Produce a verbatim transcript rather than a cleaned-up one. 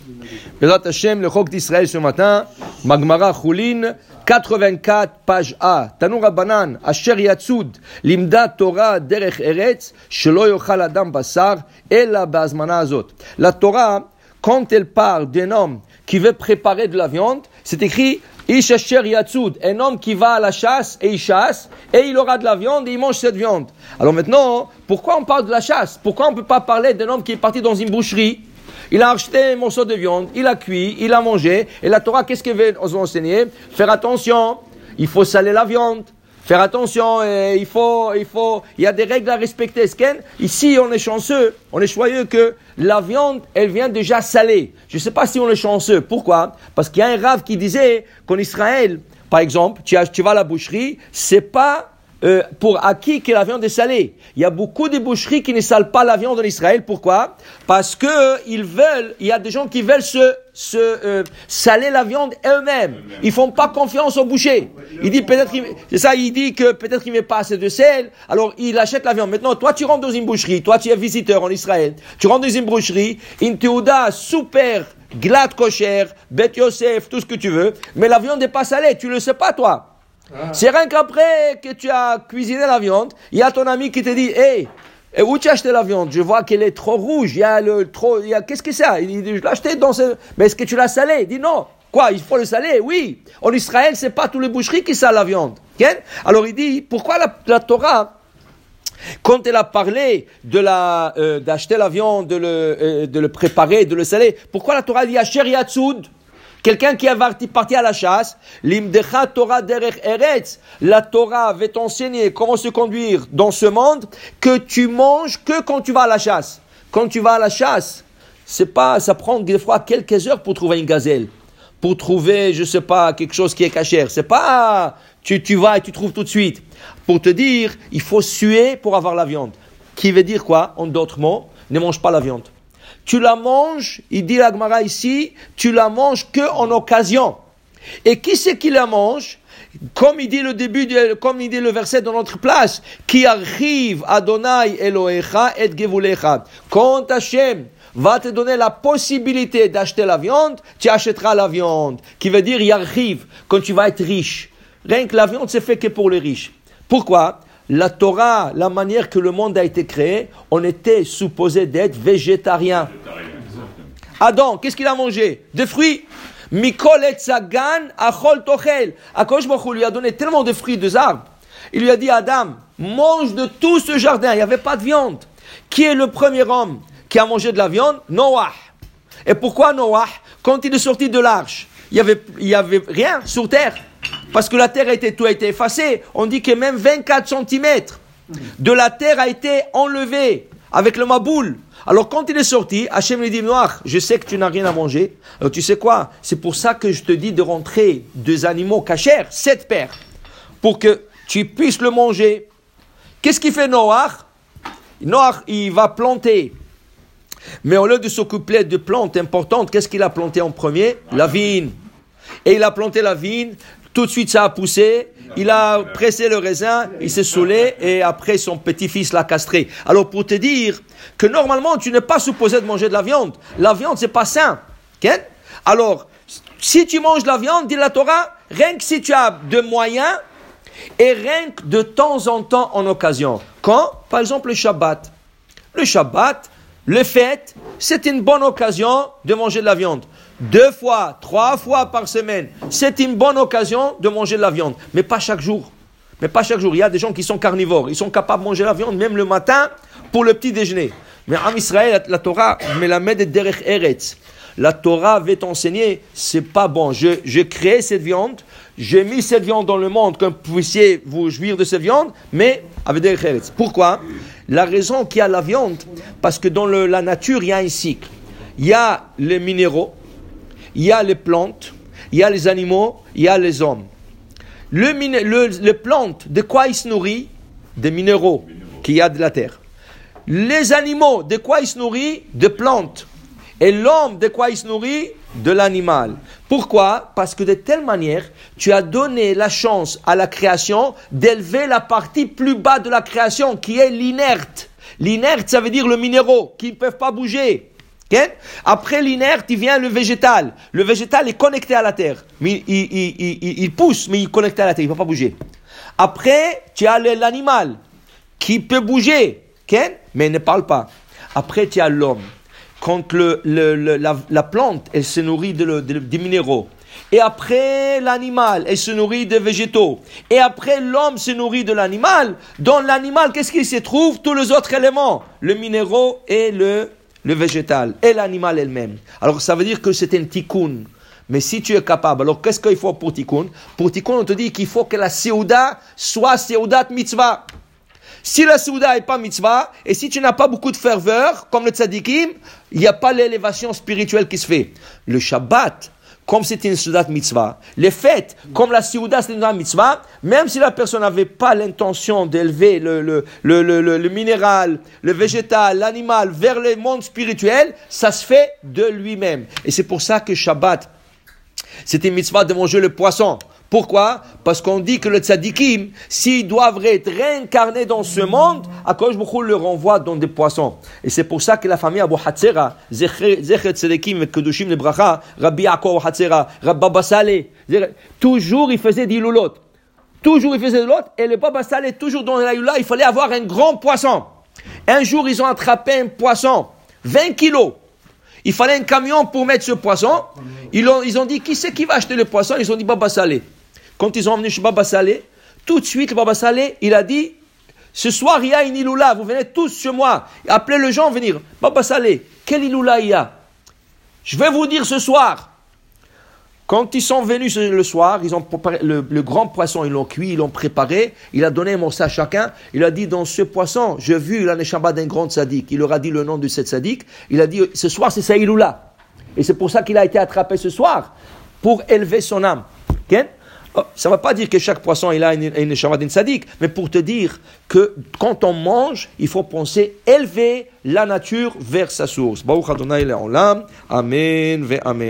Bezrat Hashem, le Chok d'Israël ce matin, Magmara Choulin, quatre-vingt-quatre, page A. Tanou Rabbanan, Asher Yatsud, Limda Torah Derech Eretz, Shelo Yochal Adam Basar, Ela Bazmana Azot. La Torah, quand elle parle d'un homme qui veut préparer de la viande, c'est écrit Ish Asher Yatsud, un homme qui va à la chasse et il chasse, et il aura de la viande et il mange cette viande. Alors maintenant, pourquoi on parle de la chasse? Pourquoi on ne peut pas parler d'un homme qui est parti dans une boucherie? Il a acheté un morceau de viande, il a cuit, il a mangé. Et la Torah, qu'est-ce qu'elle veut nous enseigner? Faire attention, il faut saler la viande. Faire attention, et il faut, il faut, il y a des règles à respecter. Ici, on est chanceux, on est joyeux que la viande, elle vient déjà salée. Je ne sais pas si on est chanceux. Pourquoi? Parce qu'il y a un rave qui disait qu'en Israël, par exemple, tu, as, tu vas à la boucherie, c'est pas Euh, pour acquis que la viande est salée. Il y a beaucoup de boucheries qui ne salent pas la viande en Israël. Pourquoi? Parce que euh, ils veulent, il y a des gens qui veulent se, se euh, saler la viande eux-mêmes. Ils font pas confiance au boucher. Il dit peut-être, qu'il, c'est ça, il dit que peut-être qu'il met pas assez de sel. Alors il achète la viande. Maintenant, toi tu rentres dans une boucherie, toi tu es visiteur en Israël. Tu rentres dans une boucherie, une théouda super glad kosher, Bet Yosef, tout ce que tu veux. Mais la viande n'est pas salée. Tu le sais pas toi. Ah. C'est rien qu'après que tu as cuisiné la viande, il y a ton ami qui te dit, hey, où tu as acheté la viande? Je vois qu'elle est trop rouge. Il y a le trop, il y a, qu'est-ce que c'est ça? Il dit, je l'ai acheté dans ce, mais est-ce que tu l'as salé? Il dit non. Quoi? Il faut le saler? Oui. En Israël, c'est pas tous les boucheries qui salent la viande. Okay? Alors il dit, pourquoi la, la Torah, quand elle a parlé de la, euh, d'acheter la viande, de le, euh, de le préparer, de le saler, pourquoi la Torah dit Asher Yatsud? Quelqu'un qui est parti à la chasse, l'imdecha Torah derech eretz, la Torah va t'enseigner comment se conduire dans ce monde, que tu manges que quand tu vas à la chasse. Quand tu vas à la chasse, c'est pas, ça prend des fois quelques heures pour trouver une gazelle, pour trouver, je sais pas, quelque chose qui est cachère. C'est pas, tu, tu vas et tu trouves tout de suite. Pour te dire, il faut suer pour avoir la viande. Qui veut dire quoi? En d'autres mots, ne mange pas la viande. Tu la manges, il dit la Gemara ici, tu la manges que en occasion. Et qui c'est qui la mange? Comme il dit le début, de, comme il dit le verset dans notre place, qui arrive Adonai Elohecha et Gevulecha. Quand Hashem va te donner la possibilité d'acheter la viande, tu achèteras la viande. Qui veut dire, il arrive quand tu vas être riche. Rien que la viande, c'est fait que pour les riches. Pourquoi? La Torah, la manière que le monde a été créé, on était supposé d'être végétarien. Adam, qu'est-ce qu'il a mangé? Des fruits. Mikol et Sagan, achol tochel. Akadosh Baruch Hu lui a donné tellement de fruits, des arbres. Il lui a dit, Adam, mange de tout ce jardin. Il n'y avait pas de viande. Qui est le premier homme qui a mangé de la viande? Noah. Et pourquoi Noah? Quand il est sorti de l'arche, il y avait, il y avait rien sur terre. Parce que la terre a été, tout a été effacé. On dit que même vingt-quatre centimètres de la terre a été enlevée avec le maboul. Alors quand il est sorti, Hachem lui dit, Noah, je sais que tu n'as rien à manger. Alors tu sais quoi? C'est pour ça que je te dis de rentrer deux animaux cachers, sept paires, pour que tu puisses le manger. Qu'est-ce qu'il fait Noah? Noah, il va planter. Mais au lieu de s'occuper de plantes importantes, qu'est-ce qu'il a planté en premier? La vigne. Et il a planté la vigne. Tout de suite, ça a poussé, il a pressé le raisin, il s'est saoulé et après, son petit-fils l'a castré. Alors, pour te dire que normalement, tu n'es pas supposé de manger de la viande. La viande, c'est pas sain. Okay? Alors, si tu manges de la viande, dit la Torah, rien que si tu as de moyens et rien que de temps en temps en occasion. Quand? Par exemple, le Shabbat. Le Shabbat, le fête, c'est une bonne occasion de manger de la viande. Deux fois, trois fois par semaine, c'est une bonne occasion de manger de la viande. Mais pas chaque jour. Mais pas chaque jour. Il y a des gens qui sont carnivores. Ils sont capables de manger la viande même le matin pour le petit déjeuner. Mais en Israël, la Torah, mais la met de derech eretz. La Torah va t'enseigner, c'est pas bon. Je, je crée cette viande, j'ai mis cette viande dans le monde, que vous puissiez vous jouir de cette viande, mais avec derech eretz. Pourquoi? La raison qu'il y a la viande, parce que dans le, la nature, il y a un cycle. Il y a les minéraux, il y a les plantes, il y a les animaux, il y a les hommes. Le, le, les plantes, de quoi ils se nourrissent? Des minéraux qu'il y a de la terre. Les animaux, de quoi ils se nourrissent? De plantes. Et l'homme, de quoi il se nourrit? De l'animal. Pourquoi? Parce que de telle manière, tu as donné la chance à la création d'élever la partie plus bas de la création, qui est l'inerte. L'inerte, ça veut dire le minéraux, qui ne peuvent pas bouger. Okay? Après l'inerte, il vient le végétal. Le végétal est connecté à la terre. Mais il, il, il, il, il pousse, mais il est connecté à la terre, il ne va pas bouger. Après, tu as l'animal qui peut bouger, okay? Mais il ne parle pas. Après, tu as l'homme. Quand le, le, le, la, la plante, elle se nourrit de, de, des minéraux. Et après, l'animal, elle se nourrit des végétaux. Et après, l'homme se nourrit de l'animal. Dans l'animal, qu'est-ce qu'il se trouve? Tous les autres éléments. Le minéraux et le... le végétal et l'animal elle-même. Alors ça veut dire que c'est un tikkun. Mais si tu es capable, alors qu'est-ce qu'il faut pour tikkun? Pour tikkun, on te dit qu'il faut que la seuda soit seudat mitzvah. Si la seuda n'est pas mitzvah, et si tu n'as pas beaucoup de ferveur, comme le tzadikim, il n'y a pas l'élévation spirituelle qui se fait. Le Shabbat, comme c'est une seudat mitzvah, les fêtes, comme la seuda c'est une mitzvah, même si la personne n'avait pas l'intention d'élever le, le, le, le, le, le minéral, le végétal, l'animal vers le monde spirituel, ça se fait de lui-même. Et c'est pour ça que Shabbat, c'est une mitzvah de manger le poisson. Pourquoi? Parce qu'on dit que le tzadikim, s'ils doivent être réincarnés dans ce monde, Akadosh Baruch Hu le renvoie dans des poissons. Et c'est pour ça que la famille Abu Hatzera, Zecher Tzadikim et Kedushim le Bracha, Rabbi Yaakov Hatzera, Rabbi Baba Saleh, toujours il faisait des loulotes. Toujours il faisait des loulotes. Et le Baba Saleh, toujours dans la yula, il fallait avoir un grand poisson. Un jour, ils ont attrapé un poisson, vingt kilos. Il fallait un camion pour mettre ce poisson. Ils ont, ils ont dit, qui c'est qui va acheter le poisson? Ils ont dit, Baba Saleh. Quand ils ont emmené chez Baba Saleh, tout de suite, le Baba Saleh, il a dit, ce soir, il y a une iloula, vous venez tous chez moi. Appelez les gens à venir. Baba Saleh, quelle iloula il y a? Je vais vous dire ce soir. Quand ils sont venus le soir, ils ont préparé le, le grand poisson, ils l'ont cuit, ils l'ont préparé. Il a donné un morceau à chacun. Il a dit, dans ce poisson, j'ai vu la neshama d'un grand sadique. Il leur a dit le nom de cette sadique. Il a dit, ce soir, c'est sa iloula. Et c'est pour ça qu'il a été attrapé ce soir, pour élever son âme. Okay? Oh, ça ne veut pas dire que chaque poisson il a une, une neshama d'un sadique, mais pour te dire que quand on mange, il faut penser élever la nature vers sa source. Baruch Adonai le'olam. Amen ve amen.